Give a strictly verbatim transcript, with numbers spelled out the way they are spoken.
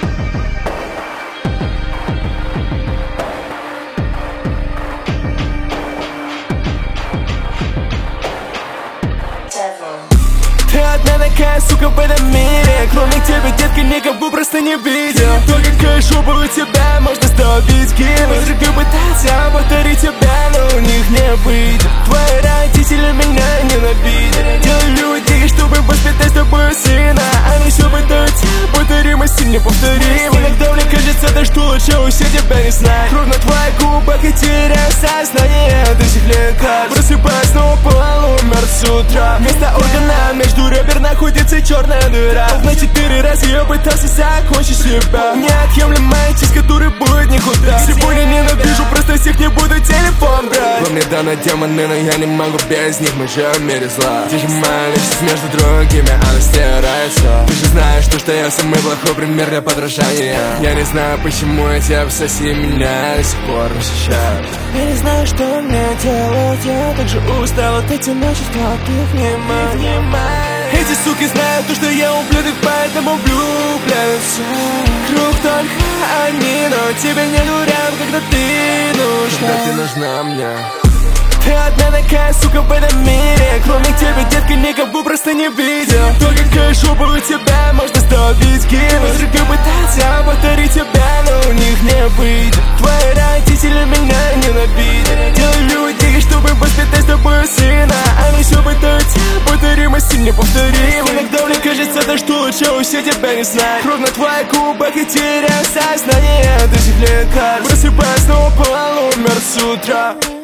Ты одна такая, сука, в этом мире. Кроме тебя, детка, никого просто не видел. То, какая шуба у тебя, можно стопить, кинуть. Руки пытаться повторить тебя, но у них не выйдет. Твои родители меня ненавидят. Делаю деньги, чтобы воспитать с тобой сына. Они все пытаются повторимости неповторимой. Иногда мне кажется, да что лучше усе тебя не знать. Кровь на твоих губах и теряю сознание до сих лекарств. Просыпаюсь снова полу, мертв с утра. Вместо органа между ребер находится черная дыра. На четыре раза я пытался закончить себя. Неотъемлемая часть, которой будет никуда. Сегодня ненавижу, просто всех не буду телефон брать. Во мне даны демоны, но я не могу без них. Мы же в мире зла. Тихий моя личность между другими, она стирается. Ты же знаешь, что, что я самый плохой пример для подражания. Я не знаю, почему эти обсессии меня до сих пор посещают. Я не знаю, что мне делать. Я так же устал от этих ночей, сладких вниманий. Эти суки знают то, что я ублюдок, поэтому влюбляются. Круг только они, но тебе не дурят, когда ты нужна. Когда ты нужна мне. Ты одна такая, сука, в этом мире. Кроме тебя, детка, никого просто не видел. То, какая шуба у тебя, можно стопить, кинуть. Руки пытаться повторить тебя, но у них не выйдет. Твои родители меня ненавидят. Делаю деньги, чтобы воспитать с тобой сына. Они все пытаются повторимости неповторимой. Иногда мне кажется, да что лучше усе тебя не знать. Кровь на твоих губах и теряю сознание до сих лекарств. Просыпаюсь снова полу, мертв с утра.